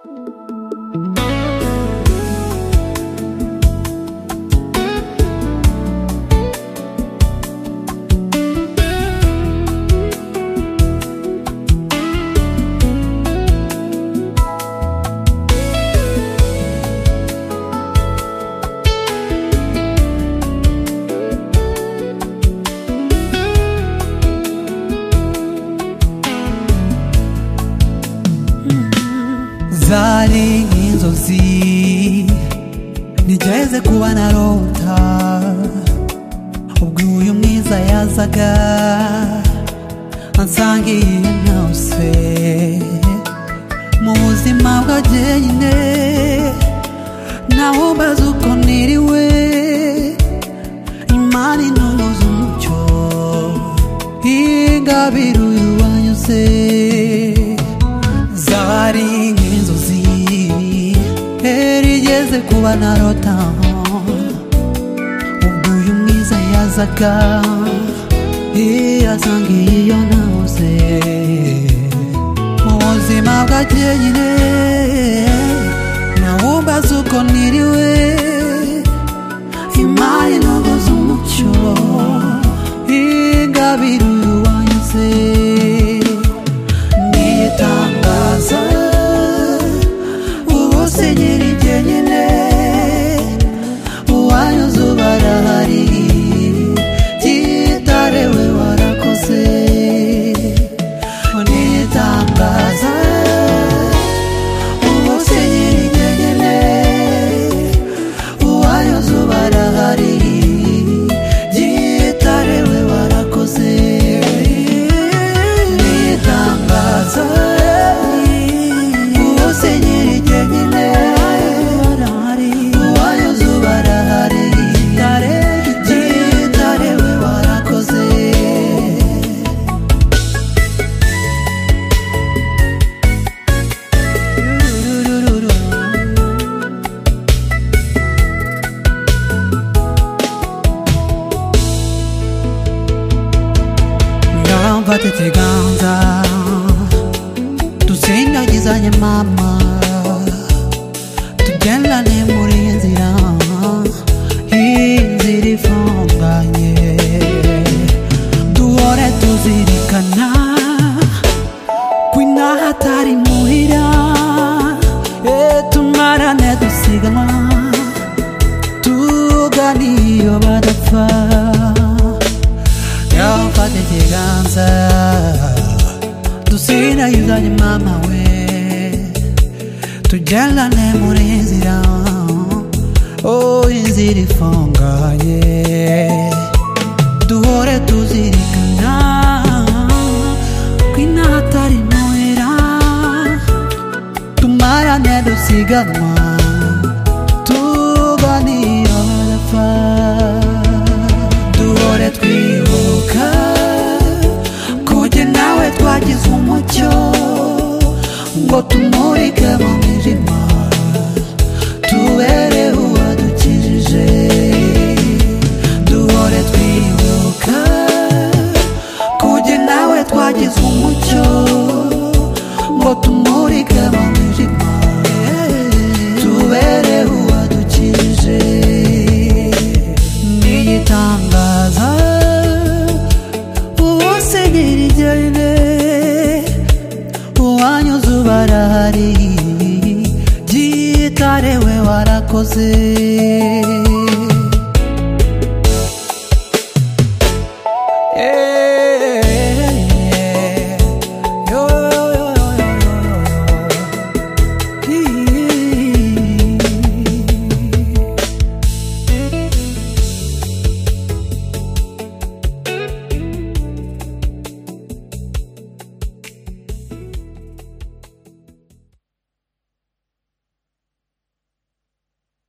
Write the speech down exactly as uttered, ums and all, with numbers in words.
zari nk'inzozi nigeze kuba narota ubwo uyu mwiza yazaga ansangiye ntose mu buzima bwa jyenyine naho mbaza uko niriwe Imana intoza umucyo ingabire uyu wanyuze zari nk'inzozi erigeze kuba narota ubwo uyu mwiza yazaga yasangiye iyo ntose mu buzima bwa jyenyine naho mbaza uko niriwe Imana intoza umucyo ingabire uyu wanyuze niyitangaza ubu sinkiri jyenyine uwanyuze ubu arahari Gitare we warakoze niyitangaza ubu sinkiri jyenyine uwanyuze ubu arahari Gitare we warakoze niyitangaza ubu sinkiri jyenyine uwanyuze ubu arahari Gitare we warakoze mfate ikiganza dusindagizanye mama tugendane muri iyi nzira inzira ifunganye duhore tuzirikana ko inaha atari muhira tumarane dusiganwa tugana iyo badapfa mfate ikiganza dusindagizanye mama we tugendane muri iyi nzira oh inzira ifunganye duhore tuzirikana ko inaha atari muhira tumarane dusiganwa tugana iyo badapfa duhore twibuka ko jye nawe twagize umucyo ngo tumurike mu mwijima tubere uwadukijije duhore twibuka ko jye nawe twagize umucyo ngo tumurike mu mwijima tubere uwadukijije niyitangaza ubu sinkiri jyenyine uwanyuze ubu arahari Gitare we warakoze